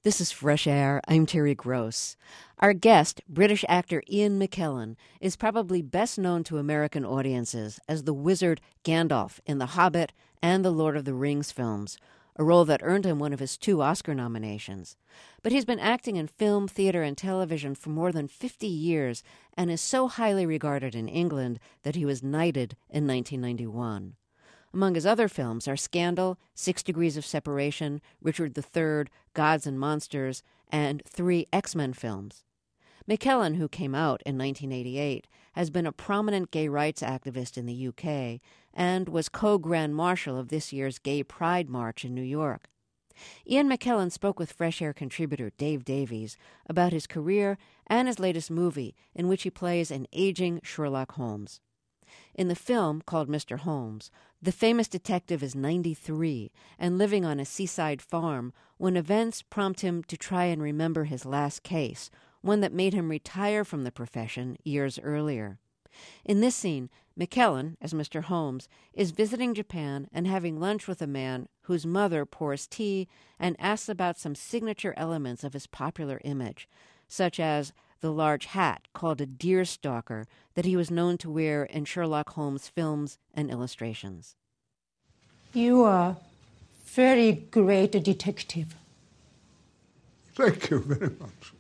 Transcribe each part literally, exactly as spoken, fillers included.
This is Fresh Air. I'm Terry Gross. Our guest, British actor Ian McKellen, is probably best known to American audiences as the wizard Gandalf in The Hobbit and the Lord of the Rings films, a role that earned him one of his two Oscar nominations. But he's been acting in film, theater, and television for more than fifty years and is so highly regarded in England that he was knighted in nineteen ninety-one. Among his other films are Scandal, Six Degrees of Separation, Richard the Third, Gods and Monsters, and three X-Men films. McKellen, who came out in nineteen eighty-eight, has been a prominent gay rights activist in the U K and was co-grand marshal of this year's Gay Pride March in New York. Ian McKellen spoke with Fresh Air contributor Dave Davies about his career and his latest movie, in which he plays an aging Sherlock Holmes. In the film, called Mister Holmes, the famous detective is ninety-three and living on a seaside farm when events prompt him to try and remember his last case, one that made him retire from the profession years earlier. In this scene, McKellen, as Mister Holmes, is visiting Japan and having lunch with a man whose mother pours tea and asks about some signature elements of his popular image, such as the large hat called a deerstalker that he was known to wear in Sherlock Holmes films and illustrations. You are very great detective. Thank you very much.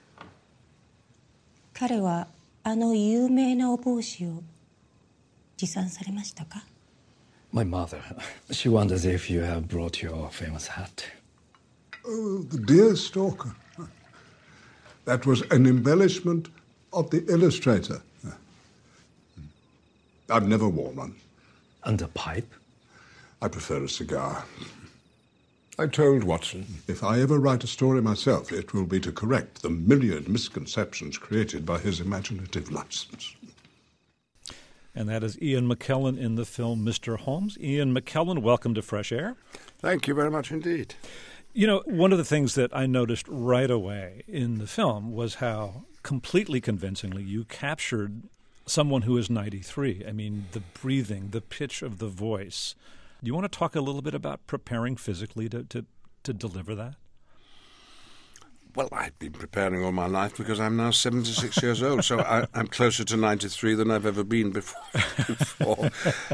彼はあの有名なお帽子を持参されましたか? My mother. She wonders if you have brought your famous hat. Oh, the deerstalker. That was an embellishment of the illustrator. I've never worn one. And a pipe? I prefer a cigar. I told Watson, if I ever write a story myself, it will be to correct the myriad misconceptions created by his imaginative license. And that is Ian McKellen in the film Mister Holmes. Ian McKellen, welcome to Fresh Air. Thank you very much indeed. You know, one of the things that I noticed right away in the film was how completely convincingly you captured someone who is ninety-three. I mean, the breathing, the pitch of the voice. Do you want to talk a little bit about preparing physically to, to, to deliver that? Well, I've been preparing all my life because I'm now seventy-six years old, so I, I'm closer to ninety-three than I've ever been before. before.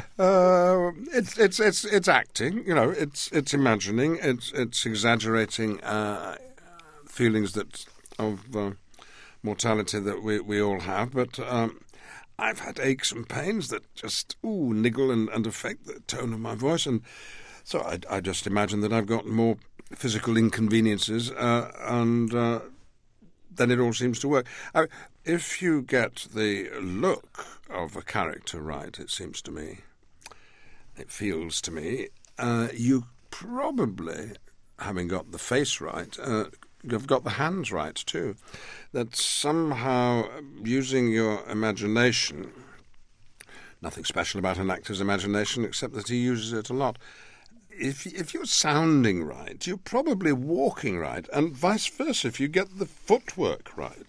Uh, it's it's it's it's acting, you know. It's it's imagining. It's it's exaggerating uh, feelings that of uh, mortality that we we all have. But um, I've had aches and pains that just ooh niggle and, and affect the tone of my voice, and so I, I just imagine that I've got more physical inconveniences, uh, and uh, then it all seems to work. Uh, if you get the look of a character right, it seems to me, it feels to me, uh, you probably, having got the face right, uh, you've got the hands right too. That somehow using your imagination, nothing special about an actor's imagination except that he uses it a lot. If if you're sounding right, you're probably walking right, and vice versa if you get the footwork right.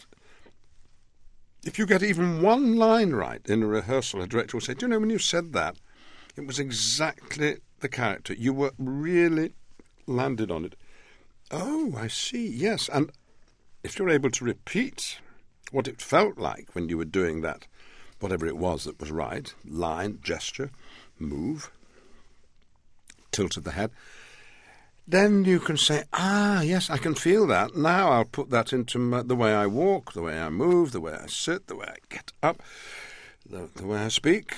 If you get even one line right in a rehearsal, a director will say, do you know, when you said that, it was exactly the character. You were really landed on it. Oh, I see, yes. And if you're able to repeat what it felt like when you were doing that, whatever it was that was right, line, gesture, move, tilt of the head, then you can say, ah, yes, I can feel that. Now I'll put that into my, the way I walk, the way I move, the way I sit, the way I get up, the, the way I speak.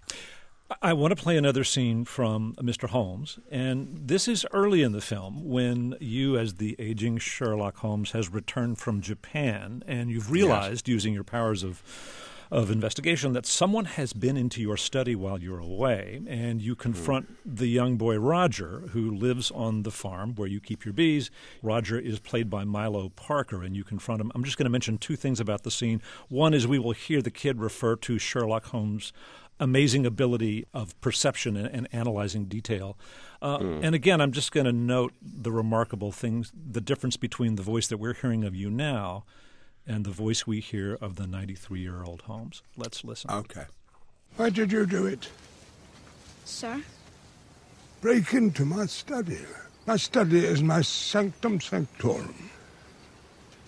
I want to play another scene from Mister Holmes, and this is early in the film when you, as the aging Sherlock Holmes, has returned from Japan, and you've realized, yes, using your powers of of investigation, that someone has been into your study while you're away, and you confront mm. the young boy Roger, who lives on the farm where you keep your bees. Roger is played by Milo Parker, and you confront him. I'm just going to mention two things about the scene. One is we will hear the kid refer to Sherlock Holmes' amazing ability of perception and, and analyzing detail. Uh, mm. And again, I'm just going to note the remarkable things, the difference between the voice that we're hearing of you now and the voice we hear of the ninety-three-year-old Holmes. Let's listen. Okay. Why did you do it? Sir? Break into my study. My study is my sanctum sanctorum.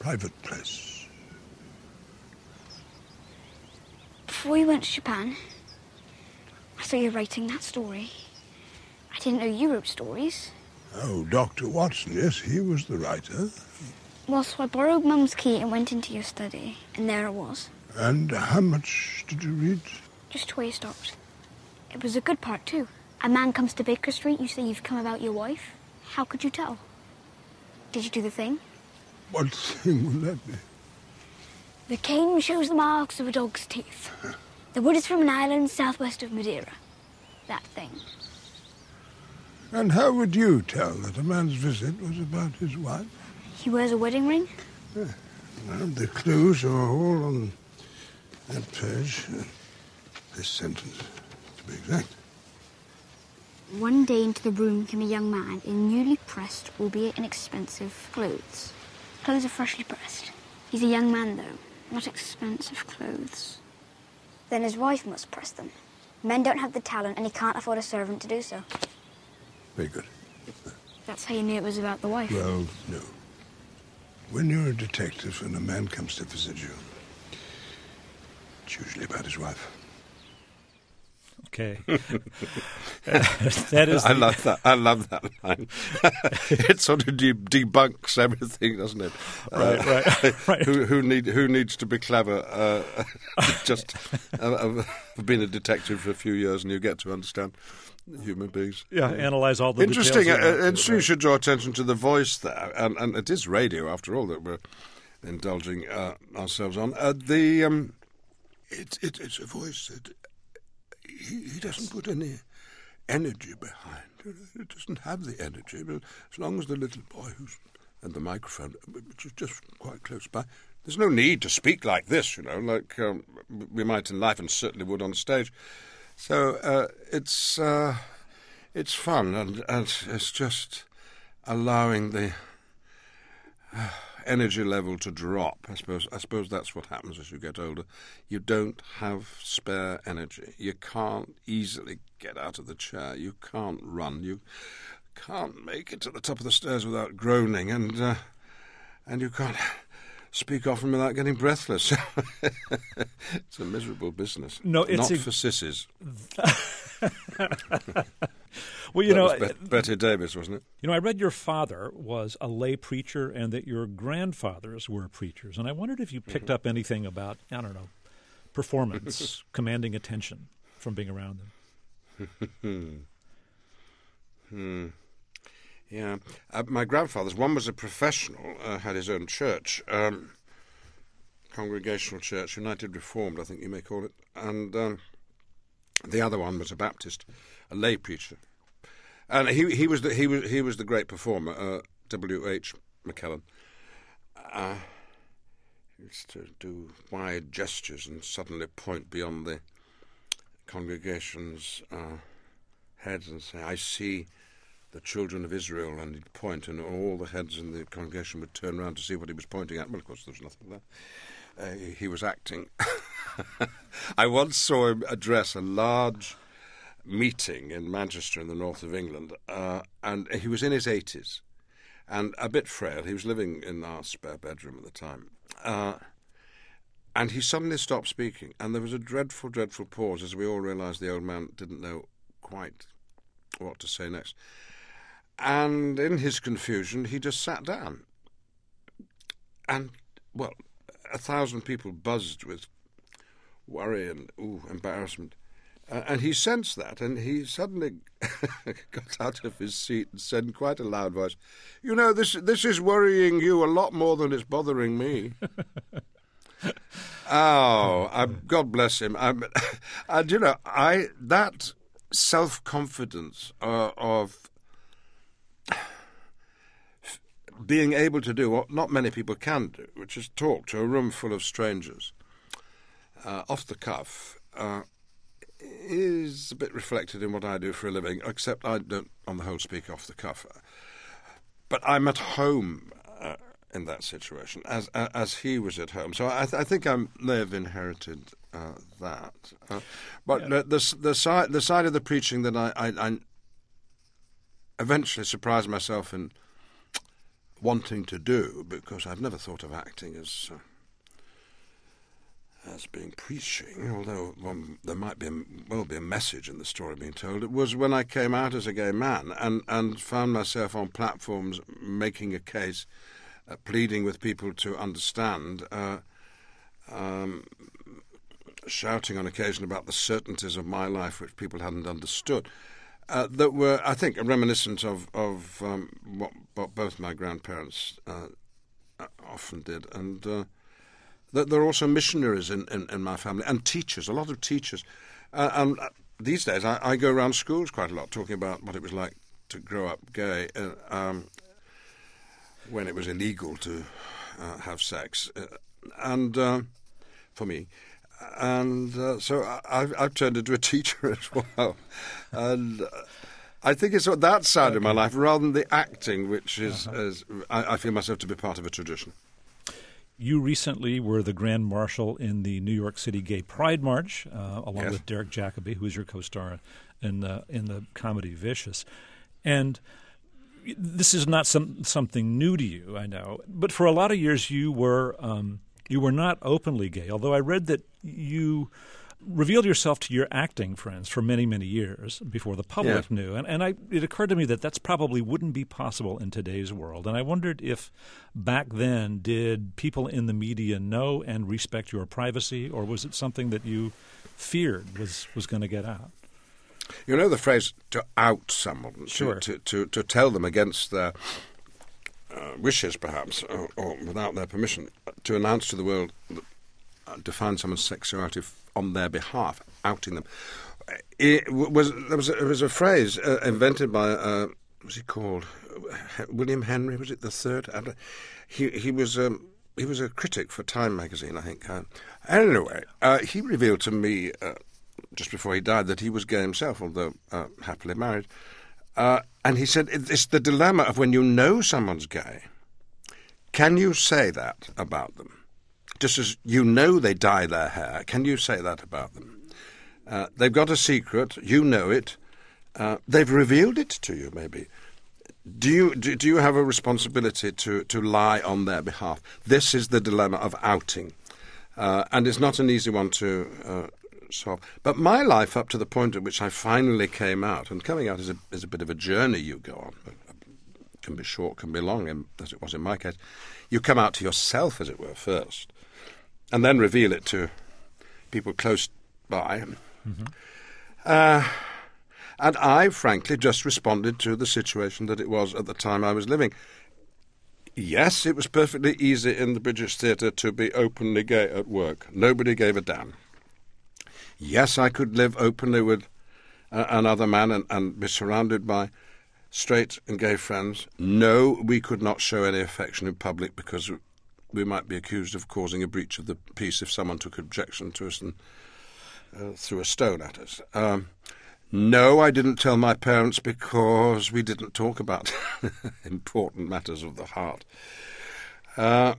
private place. Before you went to Japan, I saw you writing that story. I didn't know you wrote stories. Oh, Doctor Watson, yes, he was the writer. Well, so I borrowed Mum's key and went into your study, and there it was. And how much did you read? Just where you stopped. It was a good part, too. A man comes to Baker Street, you say you've come about your wife. How could you tell? Did you do the thing? What thing will that be? The cane shows the marks of a dog's teeth. The wood is from an island southwest of Madeira. That thing. And how would you tell that a man's visit was about his wife? He wears a wedding ring? Yeah. Well, the clues are all on that page. Uh, this sentence, to be exact. One day into the room came a young man in newly pressed, albeit inexpensive, clothes. Clothes are freshly pressed. He's a young man, though, not expensive clothes. Then his wife must press them. Men don't have the talent, and he can't afford a servant to do so. Very good. That's how you knew it was about the wife. Well, no. When you're a detective and a man comes to visit you, it's usually about his wife. Okay. That is. I the- love that. I love that line. It sort of de- debunks everything, doesn't it? Right, Uh, right, right. Who, who need who needs to be clever? Uh, just uh, I've been a detective for a few years, and you get to understand human beings. Yeah, analyze all the Interesting. details. Uh, of it, and you right. should draw attention to the voice there, and, and it is radio after all that we're indulging uh, ourselves on. Uh, the um, it, it, it's a voice that he, he doesn't put any energy behind. It doesn't have the energy, but as long as the little boy who's and the microphone, which is just quite close by, there's no need to speak like this, you know, like um, we might in life and certainly would on stage. So uh, it's uh, it's fun, and, and it's just allowing the uh, energy level to drop. I suppose I suppose that's what happens as you get older. You don't have spare energy. You can't easily get out of the chair. You can't run. You can't make it to the top of the stairs without groaning, and uh, and you can't speak often without getting breathless. It's a miserable business. No, it's not a- for sissies. Well, you That know, was Bet- Betty Davis, wasn't it? you know, I read your father was a lay preacher and that your grandfathers were preachers, and I wondered if you picked up anything about, I don't know, performance, commanding attention from being around them. Hmm. Yeah. Uh, my grandfather's, one was a professional, uh, had his own church, um, Congregational Church, United Reformed, I think you may call it, and um, the other one was a Baptist, a lay preacher. And he he was the, he was he was the great performer, uh, W H McKellen. Uh, he used to do wide gestures and suddenly point beyond the congregation's uh, heads and say, "I see the children of Israel," and he'd point, and all the heads in the congregation would turn around to see what he was pointing at. Well, of course, there was nothing there. Uh, he was acting. I once saw him address a large meeting in Manchester in the north of England, uh, and he was in his eighties and a bit frail. He was living in our spare bedroom at the time. Uh, and he suddenly stopped speaking, and there was a dreadful, dreadful pause as we all realised the old man didn't know quite what to say next. And in his confusion, he just sat down. And, well, a thousand people buzzed with worry and, ooh, embarrassment. Uh, and he sensed that, and he suddenly got out of his seat and said in quite a loud voice, "You know, this this is worrying you a lot more than it's bothering me." Oh, I, God bless him. I, and, you know, I that self-confidence uh, of being able to do what not many people can do, which is talk to a room full of strangers uh, off the cuff, uh, is a bit reflected in what I do for a living, except I don't, on the whole, speak off the cuff. But I'm at home uh, in that situation, as uh, as he was at home. So I, th- I think I may have inherited uh, that. Uh, but Yeah. the, the the side the side of the preaching that I, I, I eventually surprised myself in wanting to do, because I've never thought of acting as uh, as being preaching, although well, there might be a, well be a message in the story being told. It was when I came out as a gay man and, and found myself on platforms making a case, uh, pleading with people to understand, uh, um, shouting on occasion about the certainties of my life which people hadn't understood, uh, that were, I think, reminiscent of, of um, what, what both my grandparents uh, often did. And uh, there are also missionaries in, in, in my family, and teachers, a lot of teachers. Uh, and these days I, I go around schools quite a lot talking about what it was like to grow up gay uh, um, when it was illegal to uh, have sex, uh, and uh, for me. And uh, so I, I've, I've turned into a teacher as well. And uh, I think it's that side of my life rather than the acting, which is, uh-huh. is I, I feel myself to be part of a tradition. You recently were the Grand Marshal in the New York City Gay Pride March, uh, along yes. with Derek Jacobi, who is your co-star in the, in the comedy Vicious. And this is not some, something new to you, I know. But for a lot of years you were um, you were not openly gay, although I read that you revealed yourself to your acting friends for many, many years before the public yes. knew. And, and I, it occurred to me that that's probably wouldn't be possible in today's world. And I wondered if back then did people in the media know and respect your privacy, or was it something that you feared was, was going to get out? You know the phrase to out someone, sure. to, to, to, to tell them against their uh, wishes perhaps, or, or without their permission, to announce to the world, uh, define someone's sexuality on their behalf, outing them. It was there was a, there was a phrase uh, invented by uh, what was he called? William Henry, was it the third? He he was um, he was a critic for Time magazine, I think. Uh, anyway, uh, he revealed to me uh, just before he died that he was gay himself, although uh, happily married. Uh, and he said it's the dilemma of when you know someone's gay. Can you say that about them? Just as you know they dye their hair, can you say that about them? Uh, they've got a secret, you know it, uh, they've revealed it to you maybe. Do you do, do you have a responsibility to, to lie on their behalf? This is the dilemma of outing, uh, and it's not an easy one to uh, solve. But my life up to the point at which I finally came out, and coming out is a, is a bit of a journey you go on. It can be short, can be long, and as it was in my case. You come out to yourself, as it were, first, and then reveal it to people close by. Mm-hmm. Uh, and I, frankly, just responded to the situation that it was at the time I was living. Yes, it was perfectly easy in the British theatre to be openly gay at work. Nobody gave a damn. Yes, I could live openly with uh, another man and, and be surrounded by straight and gay friends. No, we could not show any affection in public because we might be accused of causing a breach of the peace if someone took objection to us and uh, threw a stone at us. Um, no, I didn't tell my parents because we didn't talk about important matters of the heart. Uh,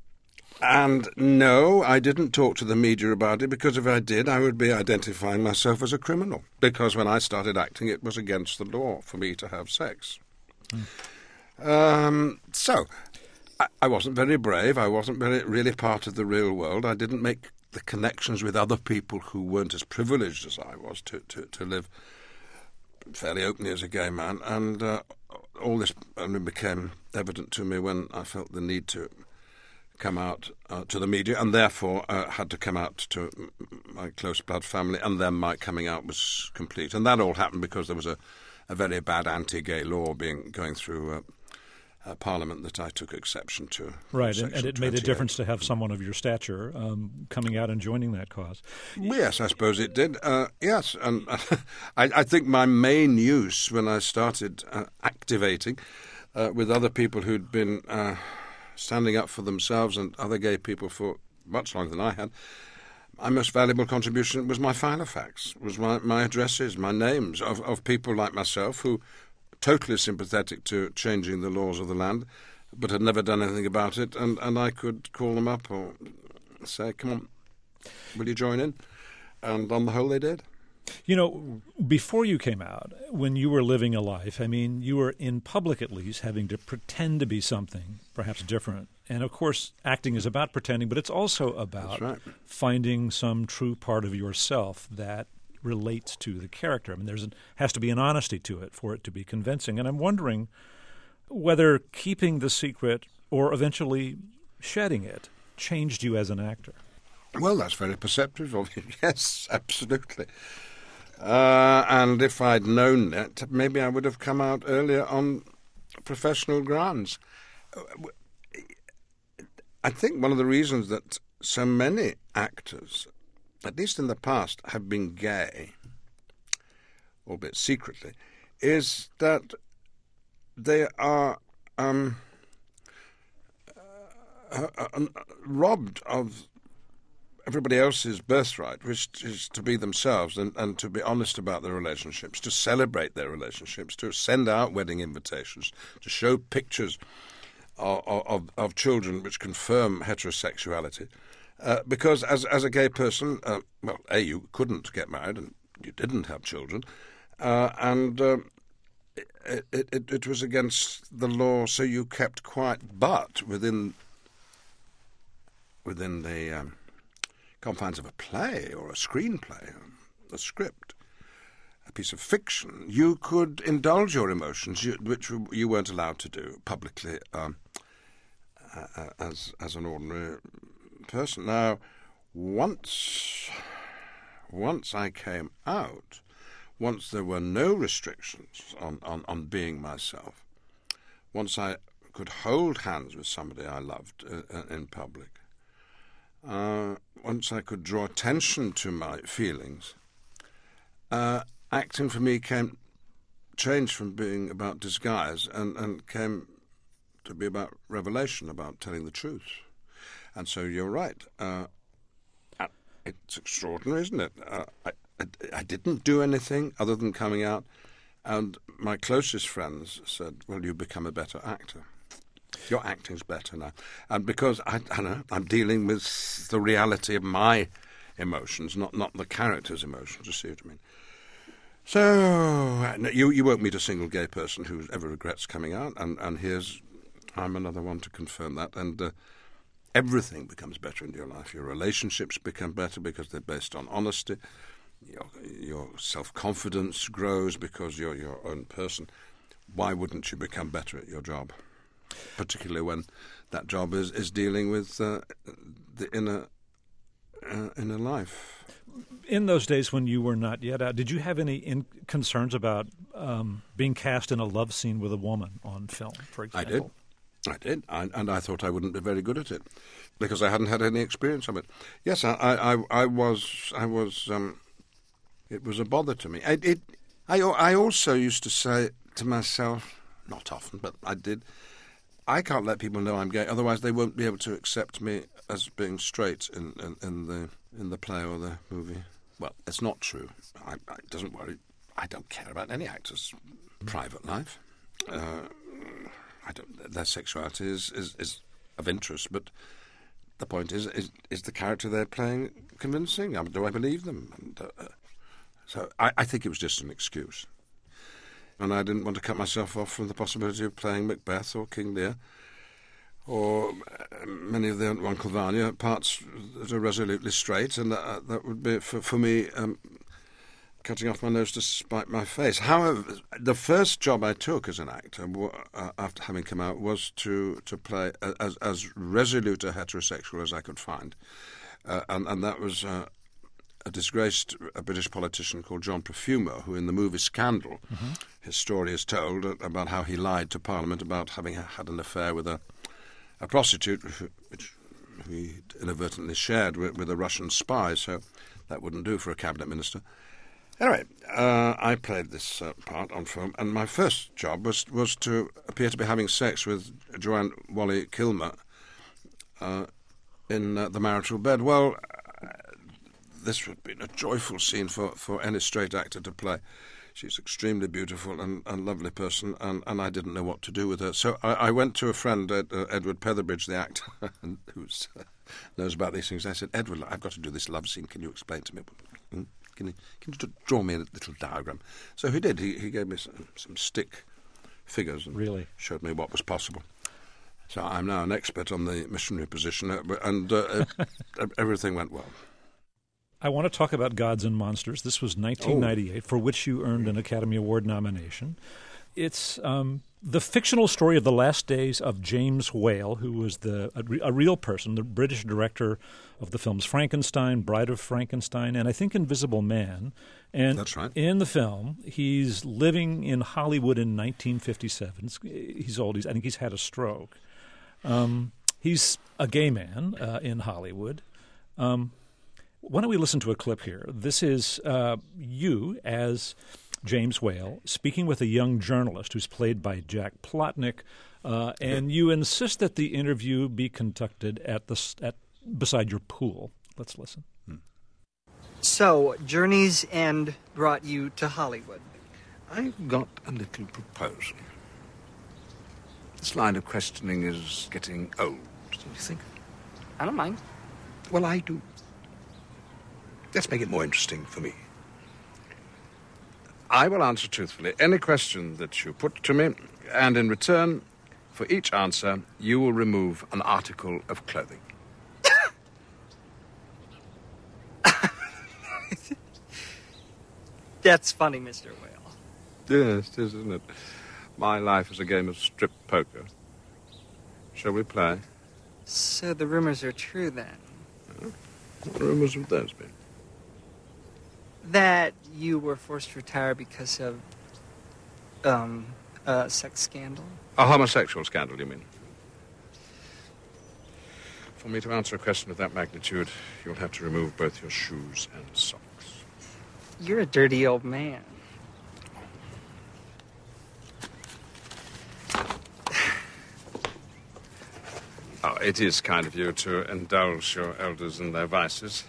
and no, I didn't talk to the media about it because if I did, I would be identifying myself as a criminal. Because when I started acting, it was against the law for me to have sex. Mm. Um, so... I wasn't very brave. I wasn't very really part of the real world. I didn't make the connections with other people who weren't as privileged as I was to, to, to live fairly openly as a gay man. And uh, all this only became evident to me when I felt the need to come out uh, to the media, and therefore uh, had to come out to my close blood family, and then my coming out was complete. And that all happened because there was a, a very bad anti-gay law being going through uh, Uh, Parliament that I took exception to. Right, and, and it made a difference to have someone of your stature um, coming out and joining that cause. Yes, I suppose it did. Uh, yes, and uh, I, I think my main use when I started uh, activating uh, with other people who'd been uh, standing up for themselves and other gay people for much longer than I had, my most valuable contribution was my Filofax, was my, my addresses, my names of, of people like myself who totally sympathetic to changing the laws of the land, but had never done anything about it, and, and I could call them up or say, come on, will you join in? And on the whole, they did. You know, before you came out, when you were living a life, I mean, you were in public at least having to pretend to be something perhaps different. And of course, acting is about pretending, but it's also about right. finding some true part of yourself that relates to the character. I mean, there's has to be an honesty to it for it to be convincing. And I'm wondering whether keeping the secret or eventually shedding it changed you as an actor. Well, that's very perceptive of you. Yes, absolutely. Uh, and if I'd known that, maybe I would have come out earlier on professional grounds. I think one of the reasons that so many actors, at least in the past, have been gay, albeit secretly, is that they are um, uh, uh, robbed of everybody else's birthright, which is to be themselves and, and to be honest about their relationships, to celebrate their relationships, to send out wedding invitations, to show pictures of, of, of children which confirm heterosexuality. Uh, because as as a gay person, uh, well, A, you couldn't get married and you didn't have children, uh, and uh, it, it, it was against the law, so you kept quiet. But within, within the um, confines of a play or a screenplay, a script, a piece of fiction, you could indulge your emotions, you, which you weren't allowed to do publicly um, uh, as as an ordinary person. Now, once once I came out, once there were no restrictions on, on, on being myself, once I could hold hands with somebody I loved uh, in public, uh, once I could draw attention to my feelings, uh, acting for me came changed from being about disguise and, and came to be about revelation, about telling the truth. And so you're right. Uh, it's extraordinary, isn't it? Uh, I, I, I didn't do anything other than coming out, and my closest friends said, well, you become a better actor. Your acting's better now. And because I, I don't know, I'm dealing with the reality of my emotions, not, not the character's emotions, you see what I mean? So no, you, you won't meet a single gay person who ever regrets coming out, and, and here's, I'm another one to confirm that. And uh, everything becomes better in your life. Your relationships become better because they're based on honesty. Your, your self-confidence grows because you're your own person. Why wouldn't you become better at your job? Particularly when that job is, is dealing with uh, the inner, uh, inner life. In those days when you were not yet out, did you have any in- concerns about um, being cast in a love scene with a woman on film, for example? I did. I did, I, and I thought I wouldn't be very good at it because I hadn't had any experience of it. Yes, I, I, I was, I was. Um, it was a bother to me. I, it, I, I also used to say to myself, not often, but I did, I can't let people know I'm gay, otherwise they won't be able to accept me as being straight in, in, in the in the play or the movie. Well, it's not true. I, I, it doesn't worry. I don't care about any actor's private life. Uh, I don't, their sexuality is, is, is of interest, but the point is, is, is the character they're playing convincing? Um, do I believe them? And, uh, so I, I think it was just an excuse. And I didn't want to cut myself off from the possibility of playing Macbeth or King Lear or many of the Uncle Vanya parts that are resolutely straight, and that, that would be, for, for me, um, cutting off my nose to spite my face. However, the first job I took as an actor, uh, after having come out, was to, to play as, as resolute a heterosexual as I could find. Uh, and, and that was uh, a disgraced a British politician called John Profumo, who in the movie Scandal, mm-hmm. his story is told about how he lied to Parliament about having had an affair with a, a prostitute, which he inadvertently shared with, with a Russian spy, so that wouldn't do for a cabinet minister. Anyway, uh, I played this uh, part on film, and my first job was, was to appear to be having sex with Joanne Whalley Kilmer uh, in uh, The Marital Bed. Well, uh, this would have been a joyful scene for, for any straight actor to play. She's extremely beautiful and a lovely person, and, and I didn't know what to do with her. So I, I went to a friend, Ed, uh, Edward Petherbridge, the actor, who uh, knows about these things. I said, Edward, I've got to do this love scene. Can you explain to me? can you, can you draw me a little diagram? So he did. He, he gave me some, some stick figures and really showed me what was possible. So I'm now an expert on the missionary position, uh, and uh, uh, everything went well. I want to talk about Gods and Monsters. This was nineteen ninety-eight, oh. for which you earned an Academy Award nomination. It's um, the fictional story of the last days of James Whale, who was the a, a real person, the British director of the films Frankenstein, Bride of Frankenstein, and I think Invisible Man. And that's right. In the film, he's living in Hollywood in nineteen fifty-seven. He's old. He's, I think he's had a stroke. Um, he's a gay man uh, in Hollywood. Um, why don't we listen to a clip here? This is uh, you as James Whale speaking with a young journalist who's played by Jack Plotnick, uh, and you insist that the interview be conducted at the at beside your pool. Let's listen. Hmm. So, Journey's End brought you to Hollywood. I've got a little proposal. This line of questioning is getting old, don't you think? I don't mind. Well, I do. Let's make it more interesting for me. I will answer truthfully any question that you put to me, and in return, for each answer, you will remove an article of clothing. That's funny, Mister Whale. Yes, it is, isn't it? My life is a game of strip poker. Shall we play? So the rumors are true, then? Uh, what rumors would those be? That you were forced to retire because of, um, a sex scandal? A homosexual scandal, you mean? For me to answer a question of that magnitude, you'll have to remove both your shoes and socks. You're a dirty old man. Oh, it is kind of you to indulge your elders in their vices,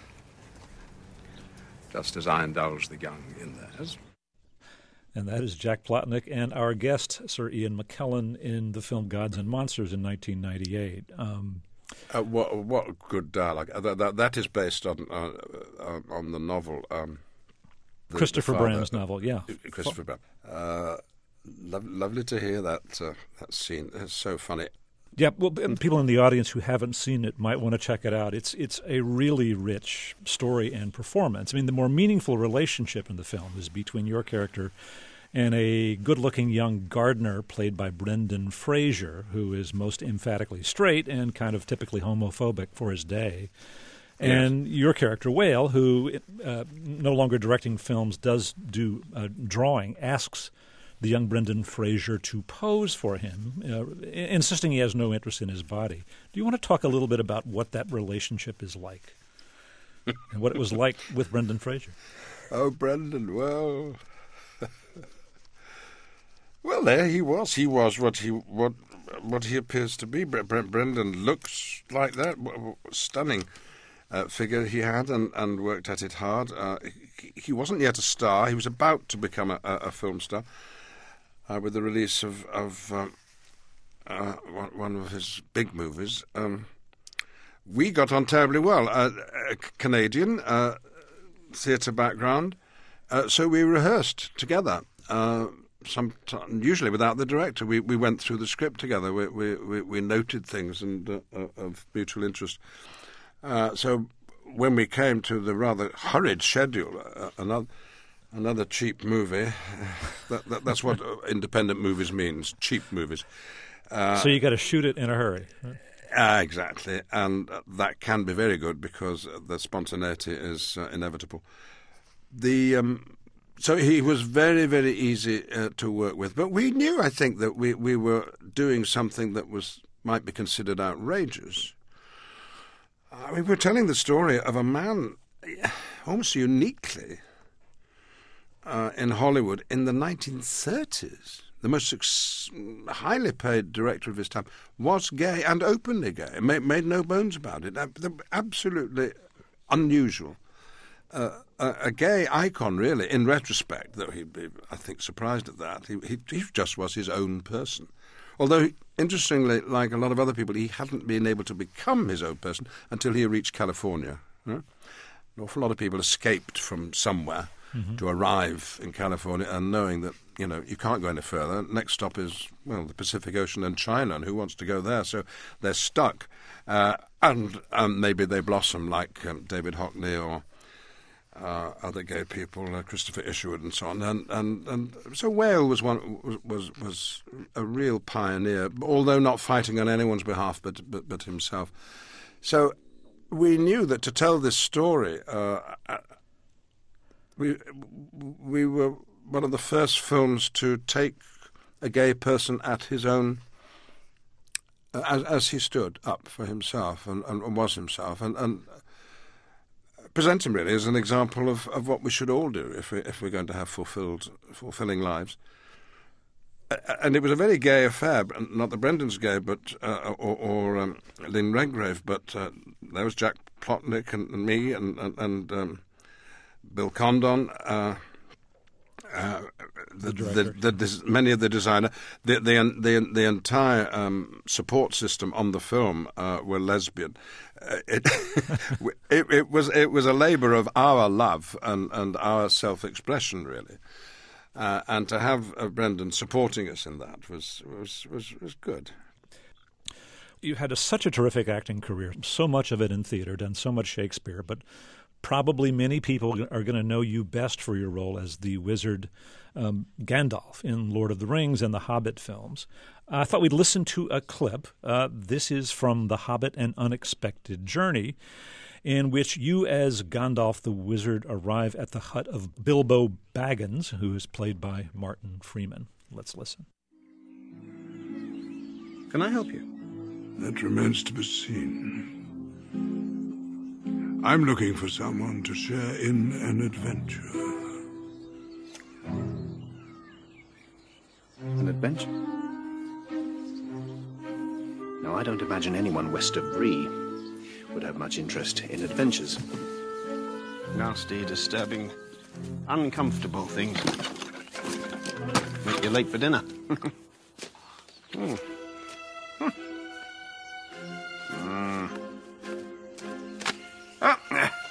just as I indulge the young in theirs. And that is Jack Plotnick and our guest, Sir Ian McKellen, in the film Gods and Monsters in nineteen ninety-eight. Um, uh, what, what good dialogue. Uh, that, that is based on uh, uh, on the novel. Um, the, Christopher the father, Brand's novel, yeah. Christopher Brand. Uh, lo- lovely to hear that, uh, that scene. It's so funny. Yeah, well, people in the audience who haven't seen it might want to check it out. It's it's a really rich story and performance. I mean, the more meaningful relationship in the film is between your character and a good-looking young gardener played by Brendan Fraser, who is most emphatically straight and kind of typically homophobic for his day. And yes. Your character, Whale, who uh, no longer directing films, does do uh, drawing, asks the young Brendan Fraser to pose for him, uh, insisting he has no interest in his body. Do you want to talk a little bit about what that relationship is like and what it was like with Brendan Fraser? Oh, Brendan, well... well, there he was. He was what he what what he appears to be. Bre- Bre- Brendan looks like that. Stunning uh, figure he had, and, and worked at it hard. Uh, he, he wasn't yet a star. He was about to become a, a, a film star. Uh, with the release of, of uh, uh, one of his big movies. Um, we got on terribly well. Uh, a Canadian, uh, theatre background, uh, so we rehearsed together, uh, some t- usually without the director. We we went through the script together. We we, we, we noted things and uh, uh, of mutual interest. Uh, so when we came to the rather hurried schedule, uh, another... Another cheap movie. that, that, that's what independent movies means, cheap movies. Uh, so you got to shoot it in a hurry. Right? Uh, exactly, and that can be very good because the spontaneity is uh, inevitable. The um, so he was very, very easy uh, to work with. But we knew, I think, that we, we were doing something that was might be considered outrageous. I mean, we're telling the story of a man almost uniquely Uh, in Hollywood in the nineteen thirties. The most suc- highly paid director of his time was gay and openly gay, made, made no bones about it. Absolutely unusual. Uh, a, a gay icon, really, in retrospect, though he'd be, I think, surprised at that. He, he, he just was his own person. Although, interestingly, like a lot of other people, he hadn't been able to become his own person until he reached California. Right? An awful lot of people escaped from somewhere mm-hmm. to arrive in California and knowing that, you know, you can't go any further. Next stop is, well, the Pacific Ocean and China, and who wants to go there? So they're stuck. Uh, and um, maybe they blossom like um, David Hockney or uh, other gay people, uh, Christopher Isherwood and so on. And, and, and so Whale was, one, was, was a real pioneer, although not fighting on anyone's behalf but, but, but himself. So we knew that to tell this story, uh, we we were one of the first films to take a gay person at his own, uh, as, as he stood up for himself and, and was himself, and, and present him really as an example of, of what we should all do if we if we're going to have fulfilled fulfilling lives. And it was a very gay affair, not that Brendan's gay, but uh, or, or um, Lynn Redgrave, but uh, there was Jack Plotnick and, and me and and, and um, Bill Condon, uh, uh, the, the, the, the many of the designer, the the the, the entire um, support system on the film uh, were lesbian. Uh, it, it it was it was a labour of our love and, and our self-expression, really. Uh, and to have uh, Brendan supporting us in that was was, was was good. You had a, such a terrific acting career, so much of it in theater, done so much Shakespeare, but probably many people are going to know you best for your role as the wizard um, Gandalf in Lord of the Rings and the Hobbit films. I thought we'd listen to a clip. Uh, this is from The Hobbit: An Unexpected Journey, in which you as Gandalf the Wizard arrive at the hut of Bilbo Baggins, who is played by Martin Freeman. Let's listen. Can I help you? That remains to be seen. I'm looking for someone to share in an adventure. An adventure? No, I don't imagine anyone west of Bree would have much interest in adventures. Nasty, disturbing, uncomfortable things. Make you late for dinner. mm. Mm. Mm. Ah.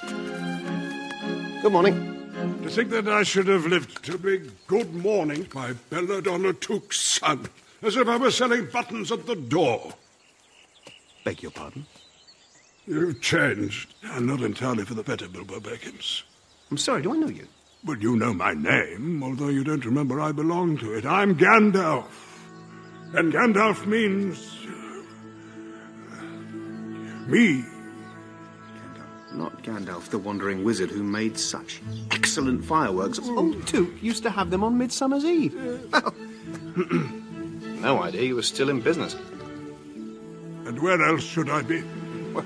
Good morning. To think that I should have lived to be good morning, my Belladonna Took's son, as if I were selling buttons at the door. Beg your pardon? You've changed, and not entirely for the better, Bilbo Baggins. I'm sorry, do I know you? Well, you know my name, although you don't remember I belong to it. I'm Gandalf. And Gandalf means... Uh, me. Gandalf. Not Gandalf, the wandering wizard who made such excellent fireworks. Old Took used to have them on Midsummer's Eve. Well, no idea you were still in business. And where else should I be? Well,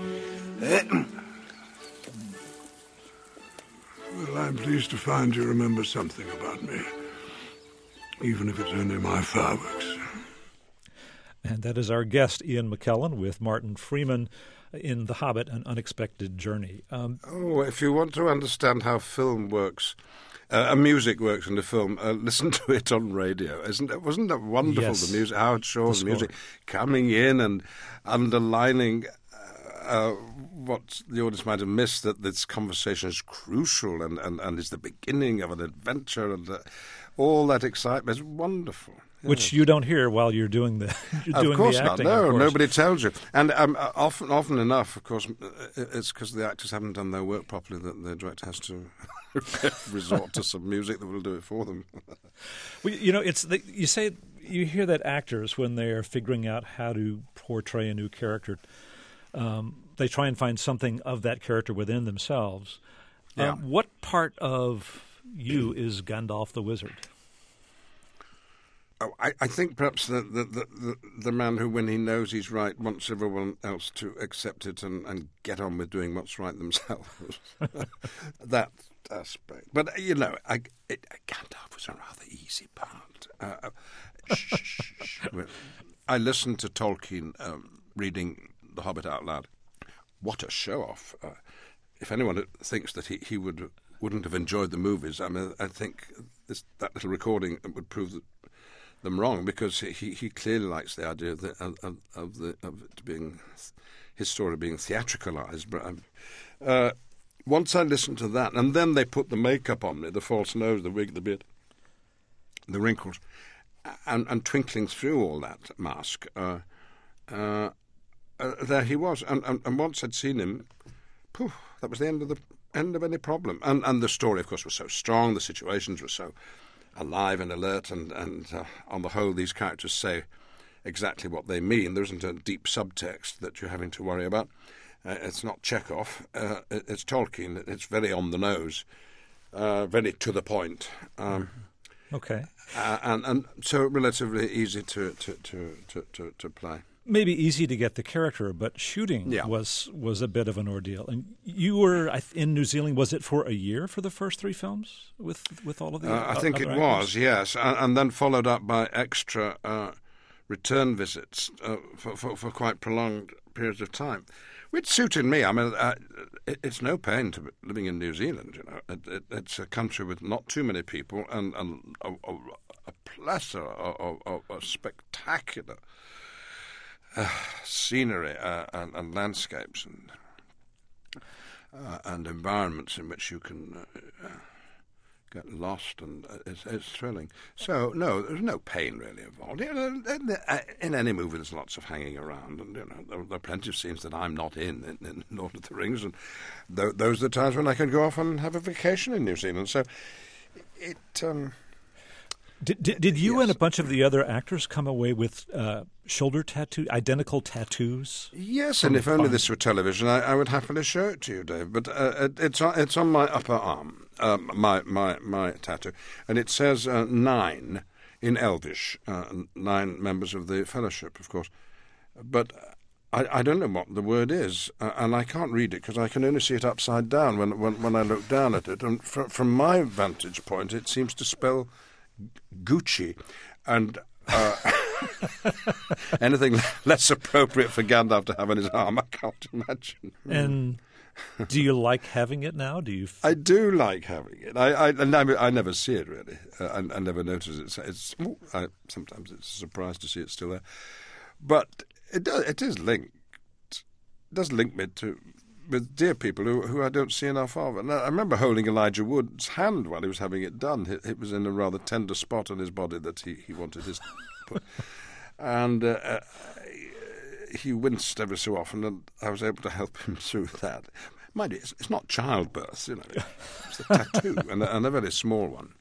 well, I'm pleased to find you remember something about me, even if it's only my fireworks. And that is our guest, Ian McKellen, with Martin Freeman in The Hobbit: An Unexpected Journey. Um, oh, if you want to understand how film works, uh, and music works in the film, uh, listen to it on radio. Isn't it? Wasn't that wonderful? Yes. The music, Howard Shaw's music coming in and underlining uh, what the audience might have missed, that this conversation is crucial and, and, and is the beginning of an adventure, and uh, all that excitement is wonderful. Which you don't hear while you're doing the you're of doing course the acting. not. No, of course. nobody tells you. And um, often, often enough, of course, it's because the actors haven't done their work properly that the director has to resort to some music that will do it for them. Well, you know, it's the, you say you hear that actors, when they are figuring out how to portray a new character, um, they try and find something of that character within themselves. Yeah. Um, what part of you is Gandalf the Wizard? Oh, I, I think perhaps the the, the the the man who, when he knows he's right, wants everyone else to accept it and, and get on with doing what's right themselves. That aspect. But, you know, I, it, Gandalf was a rather easy part. Uh, shh, shh, shh. I listened to Tolkien um, reading The Hobbit out loud. What a show-off. Uh, if anyone thinks that he, he would, wouldn't have enjoyed the movies, I mean, I think this, that little recording would prove that them wrong, because he, he clearly likes the idea of, the, of, of, the, of it being, his story being theatricalized. But um, uh, once I listened to that, and then they put the makeup on me, the false nose, the wig, the beard, the wrinkles, and, and twinkling through all that mask, uh, uh, uh, there he was. And, and, and once I'd seen him, poof, that was the end of the end of any problem. And, and the story, of course, was so strong, the situations were so alive and alert, and, and uh, on the whole, these characters say exactly what they mean. There isn't a deep subtext that you're having to worry about. Uh, it's not Chekhov. Uh, it, it's Tolkien. It's very on the nose, uh, very to the point. Um, okay. Uh, and, and so relatively easy to, to, to, to, to, to play. Maybe easy to get the character, but shooting yeah. was was a bit of an ordeal. And you were in New Zealand, was it for a year for the first three films with with all of the uh, I think it actors? was, yes. And, and then followed up by extra uh, return visits uh, for, for, for quite prolonged periods of time, which suited me. I mean, uh, it, it's no pain to be living in New Zealand, you know. It, it, it's a country with not too many people and, and a, a, a plethora of, of, of spectacular Uh, scenery uh, and, and landscapes and uh, and environments in which you can uh, get lost, and uh, it's, it's thrilling. So no, there's no pain really involved. You know, in, in any movie, there's lots of hanging around, and you know there, there are plenty of scenes that I'm not in in, in Lord of the Rings, and th- those are the times when I can go off and have a vacation in New Zealand. So it. Um, Did, did, did you yes. and a bunch of the other actors come away with uh, shoulder tattoo, identical tattoos? Yes, and if only this were television, I, I would happily show it to you, Dave. But uh, it, it's on, it's on my upper arm, um, my my my tattoo, and it says uh, nine in Elvish, uh, nine members of the Fellowship, of course. But I, I don't know what the word is, uh, and I can't read it because I can only see it upside down when when, when I look down at it. And fr- from my vantage point, it seems to spell Gucci, and uh, anything less appropriate for Gandalf to have on his arm, I can't imagine. And do you like having it now? Do you? F- I do like having it. I I, I, I never see it really. Uh, I, I never notice it. It's, it's ooh, I, sometimes it's a surprise to see it still there, but it does. It is linked. It does link me to. With dear people who who I don't see enough of. And I remember holding Elijah Wood's hand while he was having it done. It, it was in a rather tender spot on his body that he, he wanted his put. And uh, uh, he winced ever so often, and I was able to help him through that. Mind you, it's, it's not childbirth, you know. It's a tattoo, and, a, and a very small one.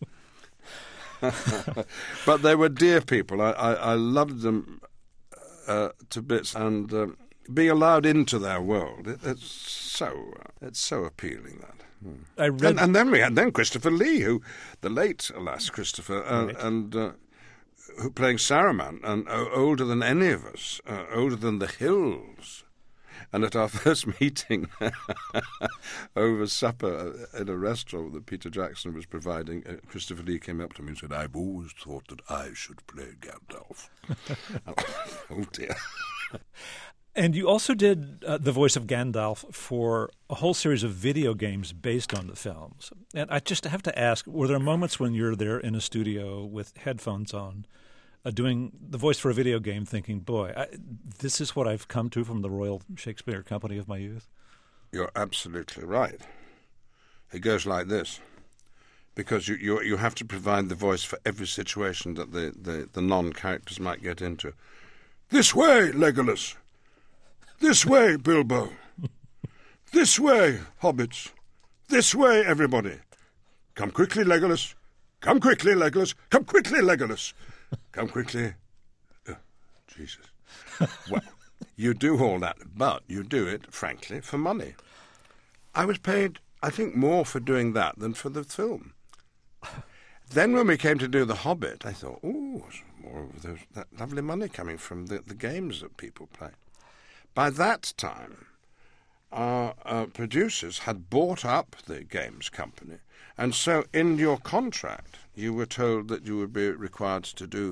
But they were dear people. I, I, I loved them uh, to bits, and... Um, being allowed into their world, it, it's so it's so appealing that. Hmm. I read, and, and then we had then Christopher Lee, who the late, alas, Christopher, uh, right. and uh, who playing Saruman, and uh, older than any of us, uh, older than the hills. And at our first meeting over supper in a restaurant that Peter Jackson was providing, uh, Christopher Lee came up to me and said, "I've always thought that I should play Gandalf." Oh dear. And you also did uh, the voice of Gandalf for a whole series of video games based on the films. And I just have to ask, were there moments when you're there in a studio with headphones on, uh, doing the voice for a video game, thinking, boy, I, this is what I've come to from the Royal Shakespeare Company of my youth? You're absolutely right. It goes like this. Because you, you, you have to provide the voice for every situation that the, the, the non-characters might get into. This way, Legolas! This way, Bilbo. This way, hobbits. This way, everybody. Come quickly, Legolas. Come quickly, Legolas. Come quickly, Legolas. Come quickly. Oh, Jesus. Well, you do all that, but you do it, frankly, for money. I was paid, I think, more for doing that than for the film. Then when we came to do The Hobbit, I thought, ooh, more of those, that lovely money coming from the, the games that people play. By that time, our uh, producers had bought up the games company, and so in your contract you were told that you would be required to do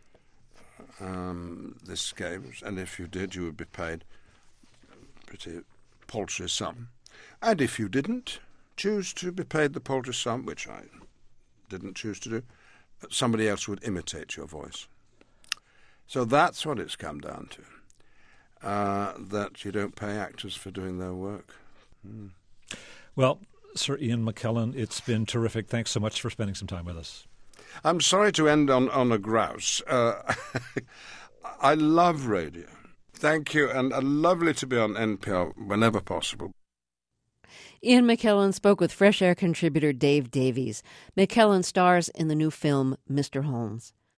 um, this games, and if you did, you would be paid a pretty paltry sum. And if you didn't choose to be paid the paltry sum, which I didn't choose to do, somebody else would imitate your voice. So that's what it's come down to. Uh, that you don't pay actors for doing their work. Mm. Well, Sir Ian McKellen, it's been terrific. Thanks so much for spending some time with us. I'm sorry to end on, on a grouse. Uh, I love radio. Thank you, and uh, lovely to be on N P R whenever possible. Ian McKellen spoke with Fresh Air contributor Dave Davies. McKellen stars in the new film Mister Holmes.